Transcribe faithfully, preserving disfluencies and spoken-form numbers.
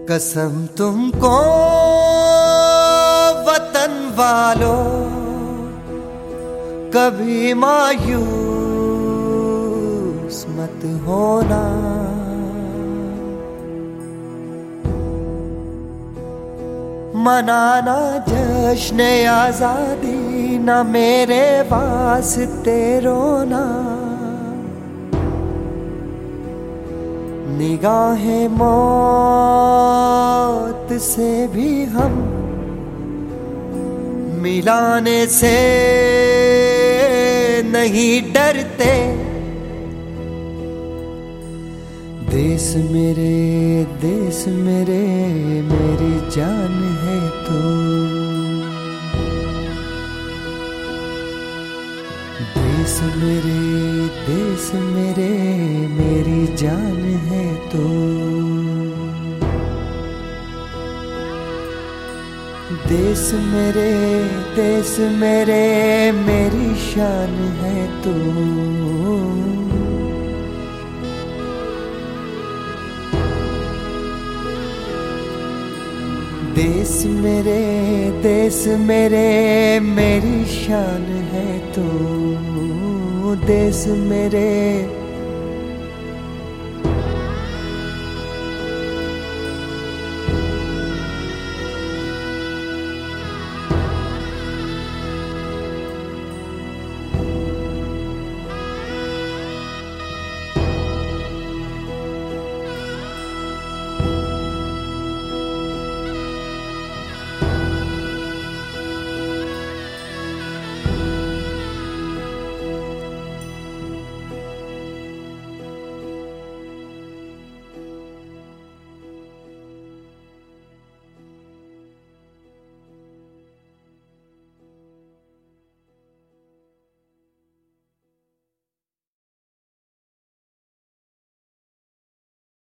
कसम तुमको वतन वालों, कभी मायूस मत होना। मनाना जश्न आजादी, न मेरे वास्ते रोना। निगाहें मौत से भी हम मिलाने से नहीं डरते। देश मेरे देश मेरे मेरी जान है तू। देश मेरे देश मेरे मेरी जान है तू। देश मेरे देश मेरे मेरी शान है तू। देश मेरे देश मेरे मेरी शान है तू। देश मेरे